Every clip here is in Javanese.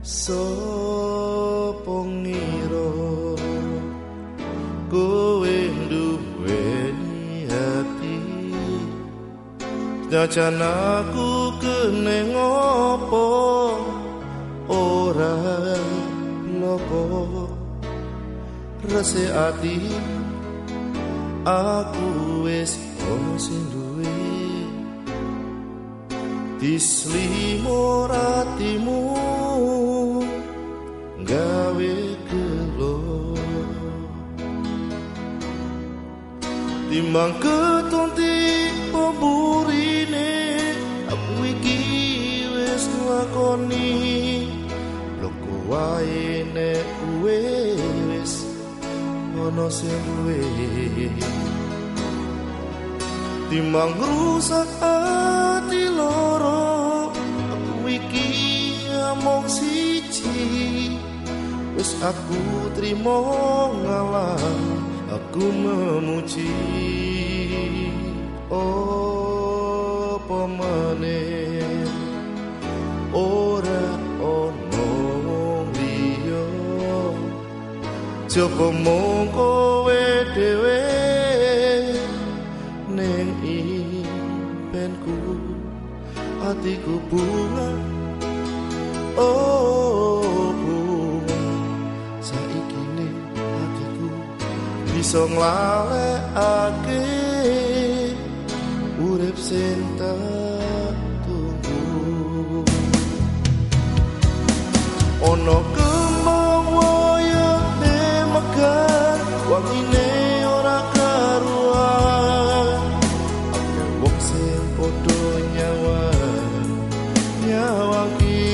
Sopo ngira kowe duweni hati, senajan aku kene ngopo ora loko resik ati aku wis ono sing duwe dislimo ratimu gawe gelo timbang ketonti pemburine aku iki wis nglakoni loko wae nek kowe wis ono sing duwe timbang rusak ati loro aku iki among siji wis aku trimo ngalah aku memuji oh pemane ora ono liya coba mung kowe dhewe ning impenku atiku bunga oh bunga saiki ning atiku bisa nglalekake urip sing tak tunggu ono kembang wayane megar wangine ora karuan akeh wong sing padha nyawaki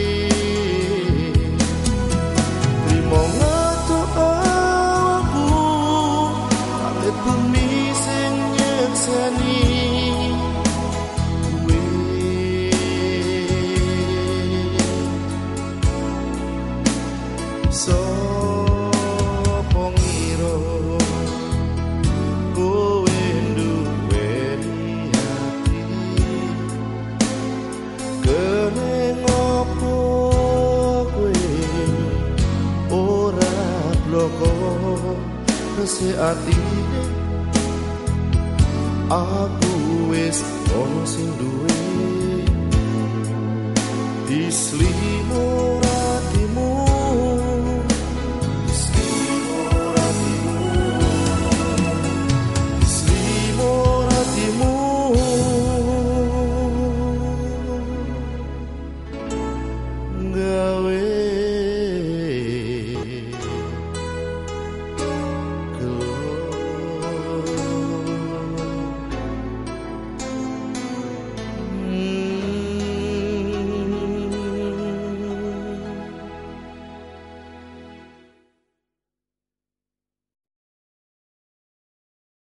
trimo ngatuk aku awit bumi sing nyekseni sopo ngira kowe duweni hati kene ngopo kowe ora bloko resik atine aku wis ono sing duwe dislimo